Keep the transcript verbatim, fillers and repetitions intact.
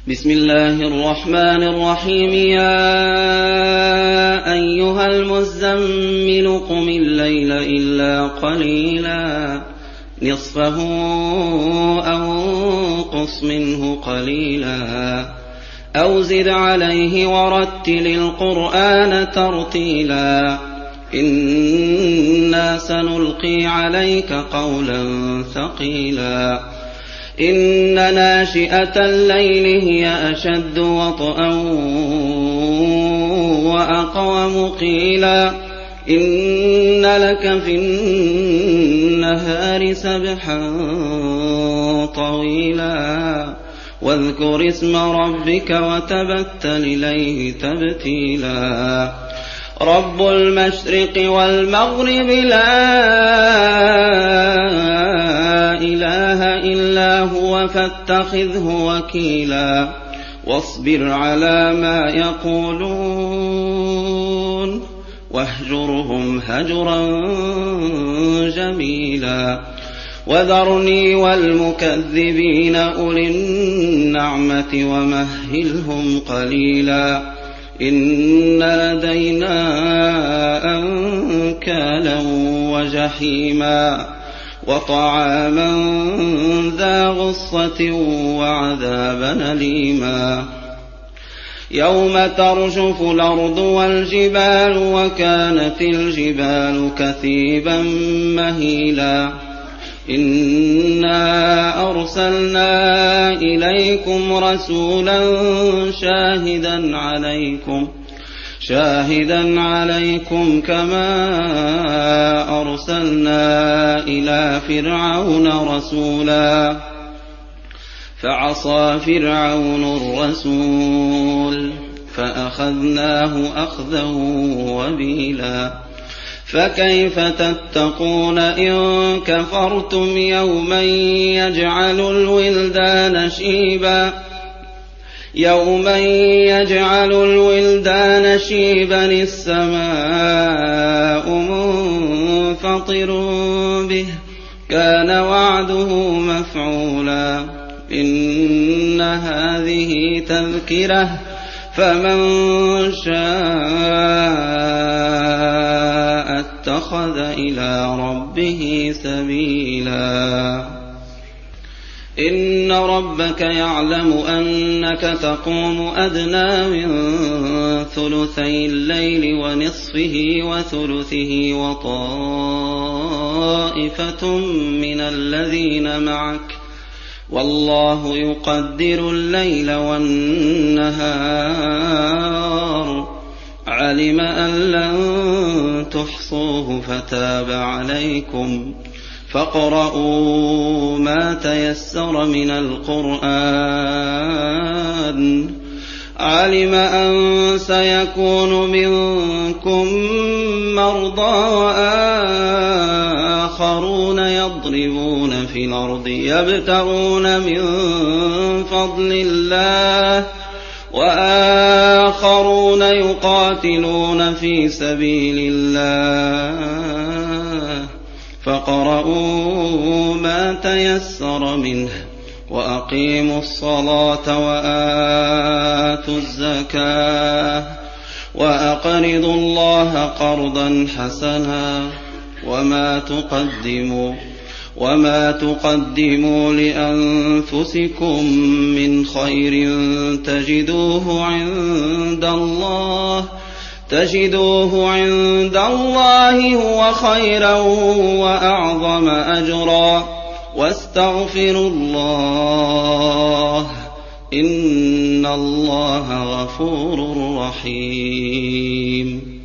بسم الله الرحمن الرحيم. يا أيها المزمل قم الليل إلا قليلا نصفه أو انقص منه قليلا أو زد عليه ورتل القرآن ترتيلا إنا سنلقي عليك قولا ثقيلا إن ناشئة الليل هي أشد وطئا وأقوم قيلا إن لك في النهار سبحا طويلا واذكر اسم ربك وتبتل إليه تبتيلا رب المشرق والمغرب لا إله إلا هو فاتخذه وكيلا واصبر على ما يقولون واهجرهم هجرا جميلا وذرني والمكذبين أولي النعمة ومهلهم قليلا إن لدينا أنكالا وجحيما وطعاما ذا غصة وعذابا أليما يوم ترجف الأرض والجبال وكانت الجبال كثيبا مهيلا إنا أرسلنا إليكم رسولا شاهدا عليكم شاهدا عليكم كما أرسلنا إلى فرعون رسولا فعصى فرعون الرسول فأخذناه أخذا وبيلا فكيف تتقون إن كفرتم يوما يجعل الولدان شيبا يوما يجعل الولدان شيبا السماء منفطر به كان وعده مفعولا إن هذه تذكرة فمن شاء اتخذ إلى ربه سبيلا إن ربك يعلم أنك تقوم أدنى من ثلثي الليل ونصفه وثلثه وطائفة من الذين معك والله يقدر الليل والنهار علم أن لن تحصوه فتاب عليكم فاقرؤوا ما تيسر من القرآن علم أن سيكون منكم مرضى وآخرون يضربون في الأرض يبتغون من فضل الله وآخرون يقاتلون في سبيل الله فاقرؤوا ما تيسر منه وأقيموا الصلاة وآتوا الزكاة وأقرضوا الله قرضا حسنا وما تقدموا وما تقدموا لأنفسكم من خير تجدوه عند الله تجدوه عند الله هو خيرا وأعظم أجرا واستغفروا الله إن الله غفور رحيم.